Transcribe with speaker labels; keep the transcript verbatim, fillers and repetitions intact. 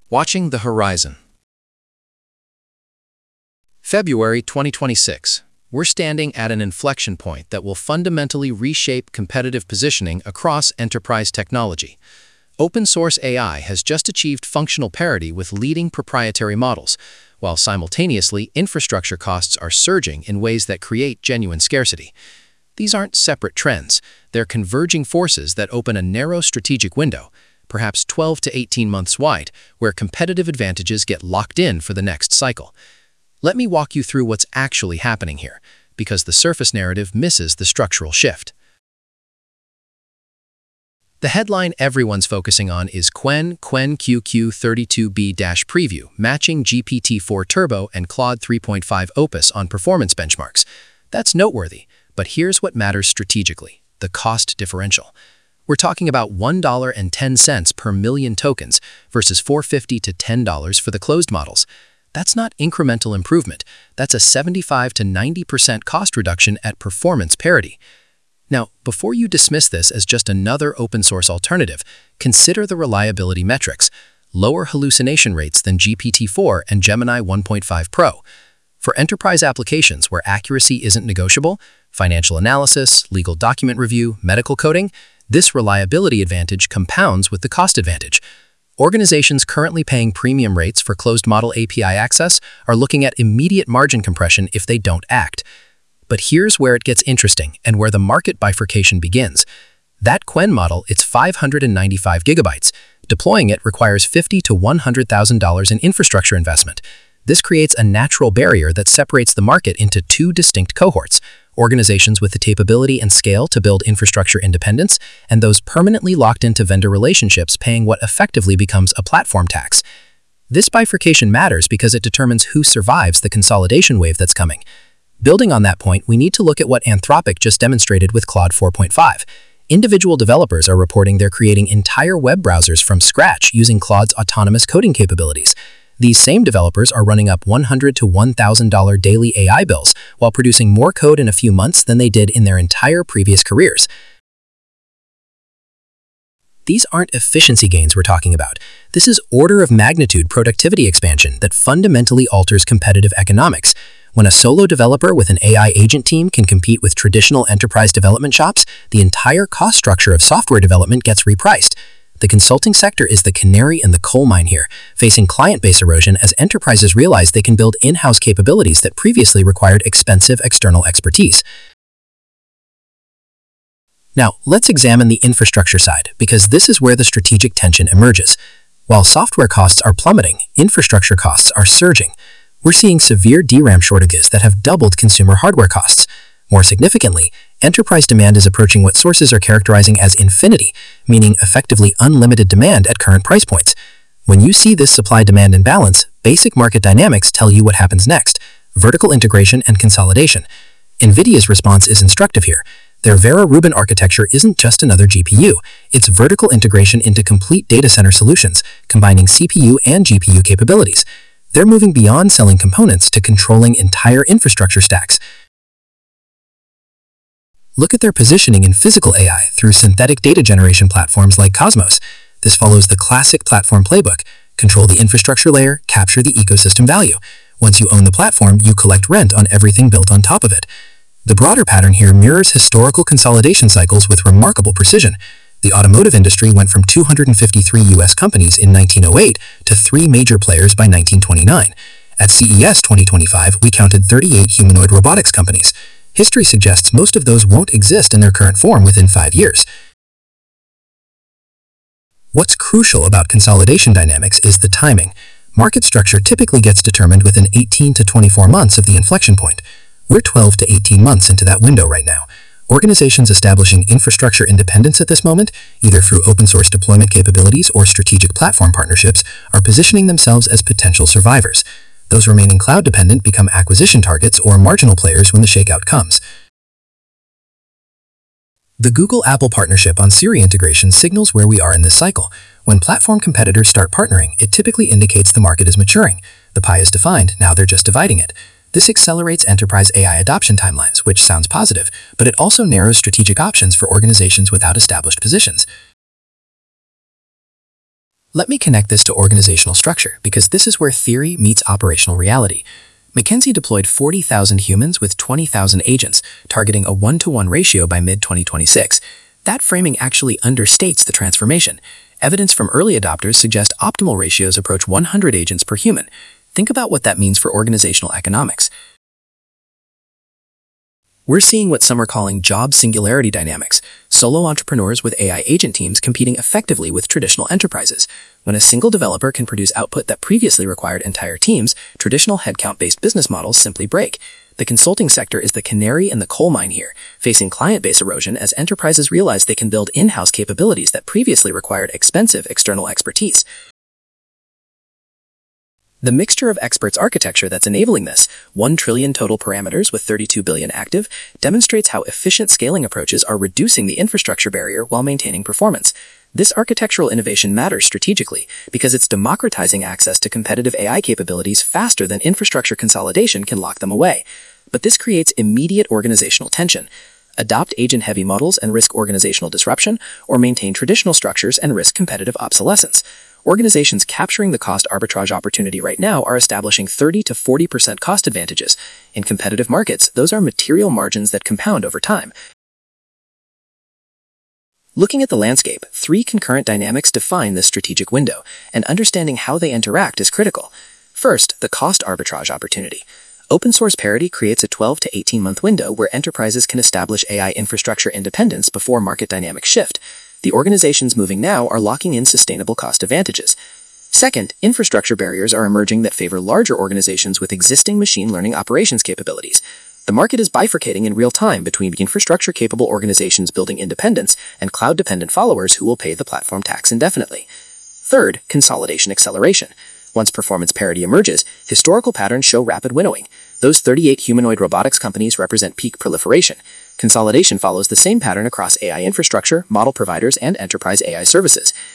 Speaker 1: Watching the Horizon. February twenty twenty-six. We're standing at an inflection point that will fundamentally reshape competitive positioning across enterprise technology. Open source A I has just achieved functional parity with leading proprietary models, while simultaneously infrastructure costs are surging in ways that create genuine scarcity. These aren't separate trends, they're converging forces that open a narrow strategic window, perhaps twelve to eighteen months wide, where competitive advantages get locked in for the next cycle. Let me walk you through what's actually happening here, because the surface narrative misses the structural shift. The headline everyone's focusing on is Qwen Qwen Q Q thirty-two B Preview, matching G P T four Turbo and Claude three point five Opus on performance benchmarks. That's noteworthy, but here's what matters strategically: the cost differential. We're talking about one dollar and ten cents per million tokens versus four dollars and fifty cents to ten dollars for the closed models. That's not incremental improvement, that's a seventy-five to ninety percent cost reduction at performance parity. Now, before you dismiss this as just another open-source alternative, consider the reliability metrics: lower hallucination rates than G P T four and Gemini one point five Pro. For enterprise applications where accuracy isn't negotiable, financial analysis, legal document review, medical coding, this reliability advantage compounds with the cost advantage. Organizations currently paying premium rates for closed model A P I access are looking at immediate margin compression if they don't act. But here's where it gets interesting and where the market bifurcation begins. That Qwen model, it's five hundred ninety-five gigabytes. Deploying it requires fifty thousand to one hundred thousand dollars in infrastructure investment. This creates a natural barrier that separates the market into two distinct cohorts: organizations with the capability and scale to build infrastructure independence, and those permanently locked into vendor relationships paying what effectively becomes a platform tax. This bifurcation matters because it determines who survives the consolidation wave that's coming. Building on that point, we need to look at what Anthropic just demonstrated with Claude four point five. Individual developers are reporting they're creating entire web browsers from scratch using Claude's autonomous coding capabilities. These same developers are running up one hundred to one thousand dollar daily A I bills while producing more code in a few months than they did in their entire previous careers. These aren't efficiency gains we're talking about. This is order of magnitude productivity expansion that fundamentally alters competitive economics. When a solo developer with an A I agent team can compete with traditional enterprise development shops, the entire cost structure of software development gets repriced. The consulting sector is the canary in the coal mine here, facing client base erosion as enterprises realize they can build in-house capabilities that previously required expensive external expertise. Now, let's examine the infrastructure side, because this is where the strategic tension emerges. While software costs are plummeting, infrastructure costs are surging. We're seeing severe D RAM shortages that have doubled consumer hardware costs. More significantly, enterprise demand is approaching what sources are characterizing as infinity, meaning effectively unlimited demand at current price points. When you see this supply-demand imbalance, basic market dynamics tell you what happens next: vertical integration and consolidation. NVIDIA's response is instructive here. Their Vera Rubin architecture isn't just another G P U, it's vertical integration into complete data center solutions, combining C P U and G P U capabilities. They're moving beyond selling components to controlling entire infrastructure stacks. Look at their positioning in physical A I through synthetic data generation platforms like Cosmos. This follows the classic platform playbook: control the infrastructure layer, capture the ecosystem value. Once you own the platform, you collect rent on everything built on top of it. The broader pattern here mirrors historical consolidation cycles with remarkable precision. The automotive industry went from two hundred fifty-three U S companies in nineteen oh eight to three major players by nineteen twenty-nine. At C E S twenty twenty-five, we counted thirty-eight humanoid robotics companies. History suggests most of those won't exist in their current form within five years. What's crucial about consolidation dynamics is the timing. Market structure typically gets determined within eighteen to twenty-four months of the inflection point. We're twelve to eighteen months into that window right now. Organizations establishing infrastructure independence at this moment, either through open-source deployment capabilities or strategic platform partnerships, are positioning themselves as potential survivors. Those remaining cloud-dependent become acquisition targets or marginal players when the shakeout comes. The Google-Apple partnership on Siri integration signals where we are in this cycle. When platform competitors start partnering, it typically indicates the market is maturing. The pie is defined, now they're just dividing it. This accelerates enterprise A I adoption timelines, which sounds positive, but it also narrows strategic options for organizations without established positions. Let me connect this to organizational structure, because this is where theory meets operational reality. McKinsey deployed forty thousand humans with twenty thousand agents, targeting a one-to-one ratio by mid twenty twenty-six. That framing actually understates the transformation. Evidence from early adopters suggests optimal ratios approach one hundred agents per human. Think about what that means for organizational economics. We're seeing what some are calling job singularity dynamics, solo entrepreneurs with A I agent teams competing effectively with traditional enterprises. When a single developer can produce output that previously required entire teams, traditional headcount-based business models simply break. The consulting sector is the canary in the coal mine here, facing client base erosion as enterprises realize they can build in-house capabilities that previously required expensive external expertise. The mixture of experts architecture that's enabling this, one trillion total parameters with thirty-two billion active, demonstrates how efficient scaling approaches are reducing the infrastructure barrier while maintaining performance. This architectural innovation matters strategically because it's democratizing access to competitive A I capabilities faster than infrastructure consolidation can lock them away. But this creates immediate organizational tension. Adopt agent-heavy models and risk organizational disruption, or maintain traditional structures and risk competitive obsolescence. Organizations capturing the cost arbitrage opportunity right now are establishing thirty to forty percent cost advantages. In competitive markets, those are material margins that compound over time. Looking at the landscape, three concurrent dynamics define this strategic window, and understanding how they interact is critical. First, the cost arbitrage opportunity. Open source parity creates a twelve to eighteen month window where enterprises can establish A I infrastructure independence before market dynamics shift. The organizations moving now are locking in sustainable cost advantages. Second, infrastructure barriers are emerging that favor larger organizations with existing machine learning operations capabilities. The market is bifurcating in real time between infrastructure-capable organizations building independence and cloud-dependent followers who will pay the platform tax indefinitely. Third, consolidation acceleration. Once performance parity emerges, historical patterns show rapid winnowing. Those thirty-eight humanoid robotics companies represent peak proliferation. Consolidation follows the same pattern across A I infrastructure, model providers, and enterprise A I services.